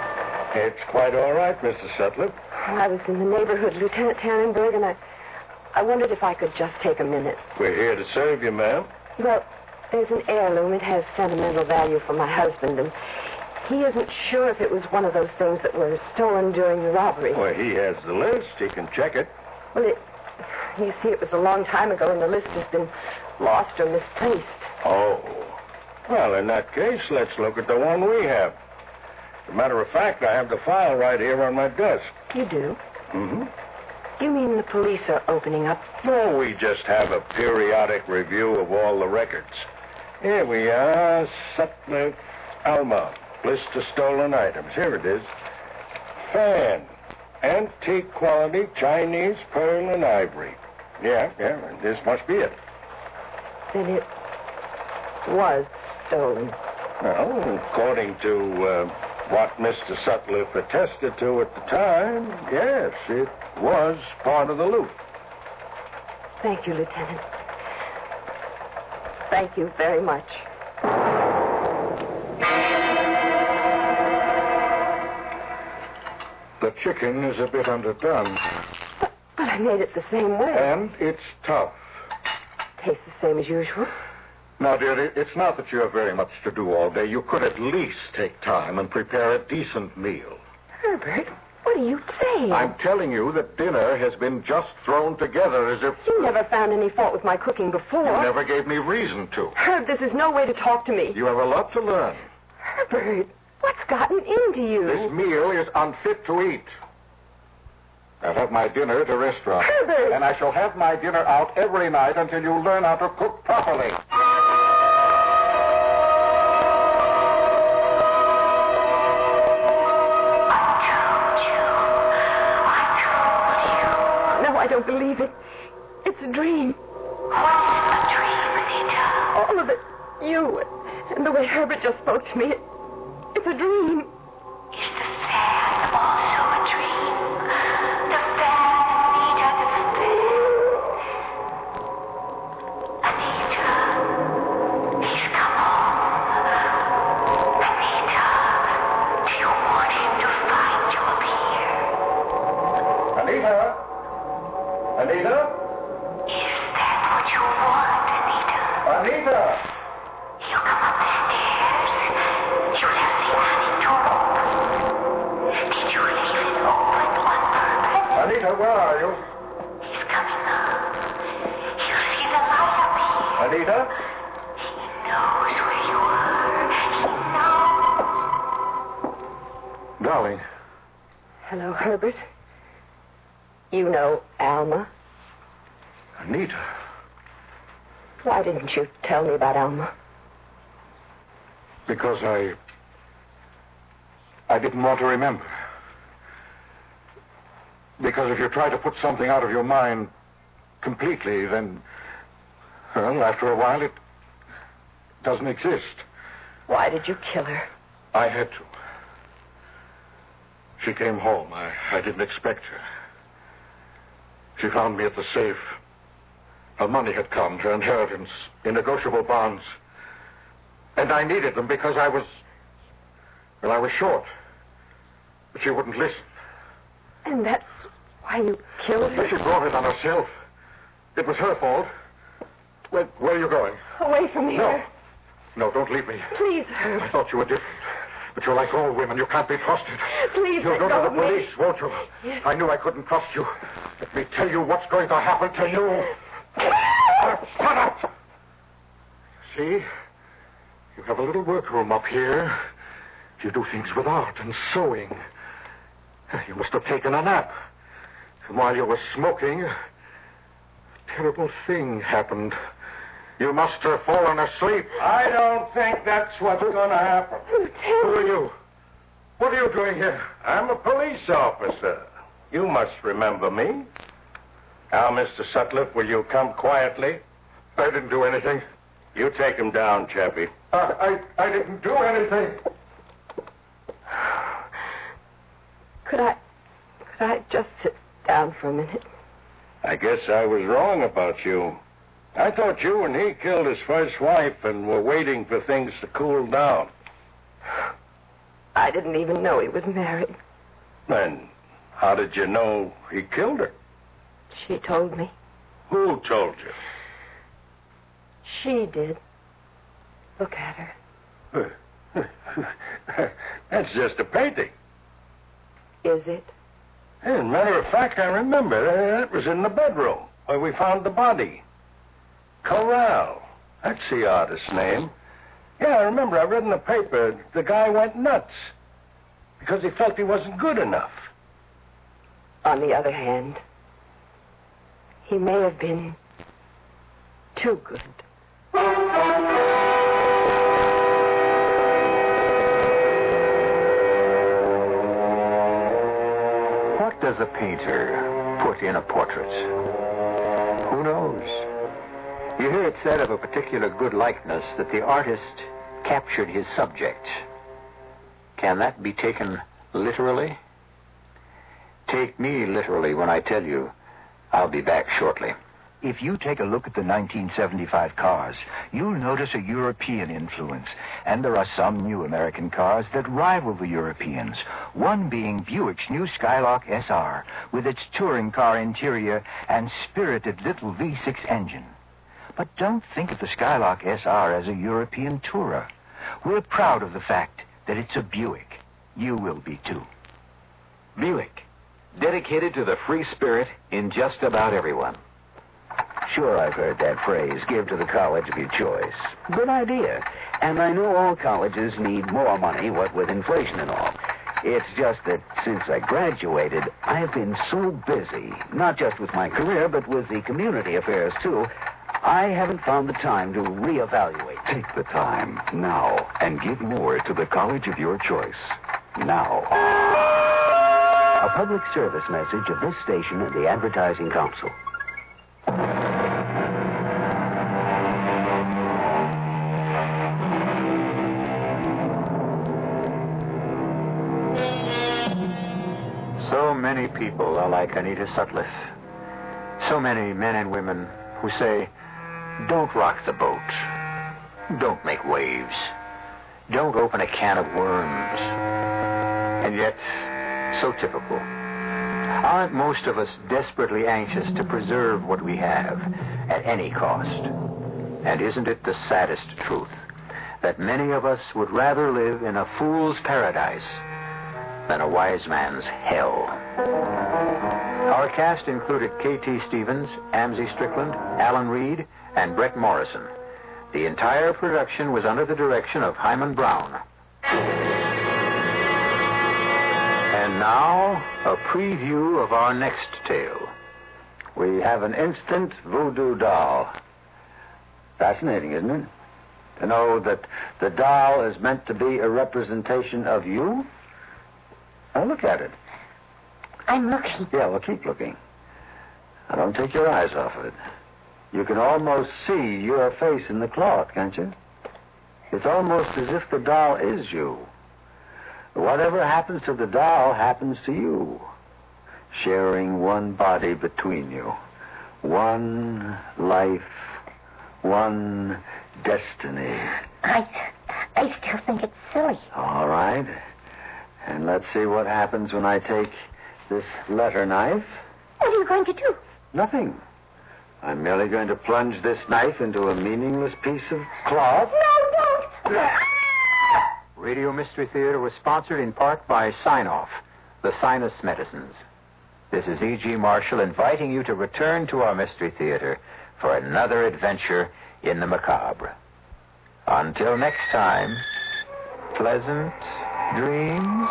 S8: It's quite all right, Missus Sutcliffe.
S9: I was in the neighborhood, Lieutenant Tannenberg, and I... I wondered if I could just take a minute.
S14: We're here to serve you, ma'am.
S9: Well, there's an heirloom. It has sentimental value for my husband, and he isn't sure if it was one of those things that were stolen during the robbery.
S14: Well, he has the list. He can check it.
S9: Well, it, you see, it was a long time ago, and the list has been lost or misplaced.
S14: Oh. Well, in that case, let's look at the one we have. As a matter of fact, I have the file right here on my desk.
S9: You do?
S14: Mm-hmm.
S9: You mean the police are opening up?
S14: No, we just have a periodic review of all the records. Here we are, Sutcliffe, Alma. List of stolen items. Here it is. Fan. Antique quality Chinese pearl and ivory. Yeah, yeah, this must be it.
S9: Then it was stolen.
S14: Well, according to uh, what Mister Sutcliffe attested to at the time, yes, it was part of the loot.
S9: Thank you, Lieutenant. Thank you very much.
S8: The chicken is a bit underdone.
S9: But, but I made it the same way.
S8: And it's tough.
S9: Tastes the same as usual.
S8: Now, dear, it's not that you have very much to do all day. You could at least take time and prepare a decent meal.
S9: Herbert, what are you saying?
S8: I'm telling you that dinner has been just thrown together as if...
S9: You never found any fault with my cooking before.
S8: You never gave me reason to.
S9: Herb, this is no way to talk to me.
S8: You have a lot to learn.
S9: Herbert, what's gotten into you?
S8: This meal is unfit to eat. I'll have my dinner at a restaurant.
S9: Herbert!
S8: And I shall have my dinner out every night until you learn how to cook properly.
S9: I don't believe it. It's a dream.
S11: What's a dream, Anita?
S9: All of it. You and the way Herbert just spoke to me. It, it's a dream.
S11: Is the fan also a dream? The fan, Anita, the fan. Anita, he's come home. Anita, do you want him to find you up here?
S8: Anita? Anita?
S11: Is that what you want, Anita?
S8: Anita!
S11: You come up the stairs. You left the attic door open. Did you leave it open on purpose?
S8: Anita, where are you?
S11: He's coming up. You see the light up here.
S8: Anita?
S11: He knows where you are. He knows.
S8: Darling.
S9: Hello, Herbert. You know Alma?
S8: Anita.
S9: Why didn't you tell me about Alma?
S8: Because I... I didn't want to remember. Because if you try to put something out of your mind completely, then... Well, after a while, it doesn't exist.
S9: Why did you kill her?
S8: I had to. She came home. I, I didn't expect her. She found me at the safe. Her money had come, her inheritance, negotiable bonds. And I needed them because I was... Well, I was short. But she wouldn't listen.
S9: And that's why you killed her?
S8: She brought it on herself. It was her fault. Where, where are you going?
S9: Away from here.
S8: No. No, don't leave me.
S9: Please, Herb.
S8: I thought you were different. But you're like all women. You can't be trusted.
S9: Please,
S8: You'll
S9: let
S8: go
S9: go
S8: to
S9: of
S8: the
S9: me.
S8: police, won't you?
S9: Yes.
S8: I knew I couldn't trust you. Let me tell you what's going to happen to you. Shut up! See? You have a little workroom up here. You do things with art and sewing. You must have taken a nap. And while you were smoking, a terrible thing happened. You must have fallen asleep.
S14: I don't think that's what's going to happen.
S8: Who are you? What are you doing here?
S14: I'm a police officer. You must remember me. Now, Mister Sutcliffe, will you come quietly?
S8: I didn't do anything.
S14: You take him down, Chappie.
S8: Uh, I, I didn't do anything.
S9: Could I... Could I just sit down for a minute?
S14: I guess I was wrong about you. I thought you and he killed his first wife and were waiting for things to cool down.
S9: I didn't even know he was married.
S14: Then how did you know he killed her?
S9: She told me.
S14: Who told you?
S9: She did. Look at her.
S14: That's just a painting.
S9: Is it?
S14: As a matter of fact, I remember. Uh, that was in the bedroom where we found the body. Corral. That's the artist's name. Yeah, I remember. I read in the paper the guy went nuts because he felt he wasn't good enough.
S9: On the other hand, he may have been too good.
S10: What does a painter put in a portrait? Who knows? You hear it said of a particular good likeness that the artist captured his subject. Can that be taken literally? Take me literally when I tell you I'll be back shortly.
S19: If you take a look at the nineteen seventy-five cars, you'll notice a European influence. And there are some new American cars that rival the Europeans. One being Buick's new Skylark S R, with its touring car interior and spirited little V six engine. But don't think of the Skylark S R as a European tourer. We're proud of the fact that it's a Buick. You will be, too.
S12: Buick, dedicated to the free spirit in just about everyone.
S20: Sure, I've heard that phrase, give to the college of your choice. Good idea. And I know all colleges need more money, what with inflation and all. It's just that since I graduated, I've been so busy, not just with my career, but with the community affairs, too, I haven't found the time to reevaluate.
S13: Take the time now and give more to the college of your choice. Now.
S20: A public service message of this station and the Advertising Council.
S10: So many people are like Anita Sutliff. So many men and women who say, don't rock the boat. Don't make waves. Don't open a can of worms. And yet, so typical. Aren't most of us desperately anxious to preserve what we have at any cost? And isn't it the saddest truth that many of us would rather live in a fool's paradise than a wise man's hell? Our cast included K T Stevens, Amzie Strickland, Alan Reed, and Brett Morrison. The entire production was under the direction of Hyman Brown. And now, a preview of our next tale.
S20: We have an instant voodoo doll. Fascinating, isn't it? To know that the doll is meant to be a representation of you? Now look at it.
S9: I'm looking.
S20: Yeah, well, keep looking. Now, don't take your eyes off of it. You can almost see your face in the cloth, can't you? It's almost as if the doll is you. Whatever happens to the doll happens to you. Sharing one body between you. One life. One destiny.
S9: I, I still think it's silly.
S20: All right. And let's see what happens when I take this letter knife.
S9: What are you going to do?
S20: Nothing. I'm merely going to plunge this knife into a meaningless piece of cloth.
S9: No, don't!
S10: Radio Mystery Theater was sponsored in part by Sign-Off, the sinus medicines. This is E G. Marshall inviting you to return to our Mystery Theater for another adventure in the macabre. Until next time, pleasant dreams.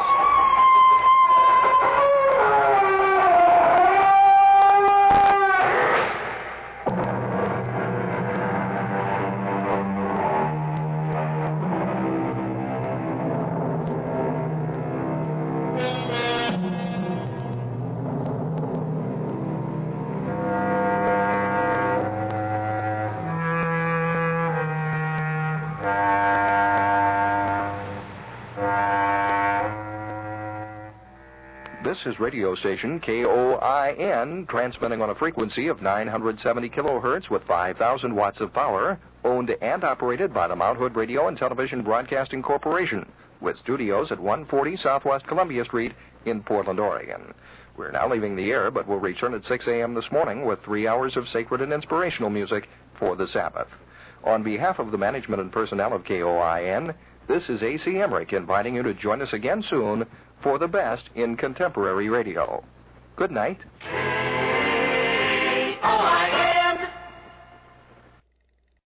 S1: This is radio station K O I N, transmitting on a frequency of nine hundred seventy kilohertz with five thousand watts of power, owned and operated by the Mount Hood Radio and Television Broadcasting Corporation, with studios at one forty Southwest Columbia Street in Portland, Oregon. We're now leaving the air, but we'll return at six a.m. this morning with three hours of sacred and inspirational music for the Sabbath. On behalf of the management and personnel of K O I N, this is A C Emmerich inviting you to join us again soon for the best in contemporary radio. Good night.
S11: K O I N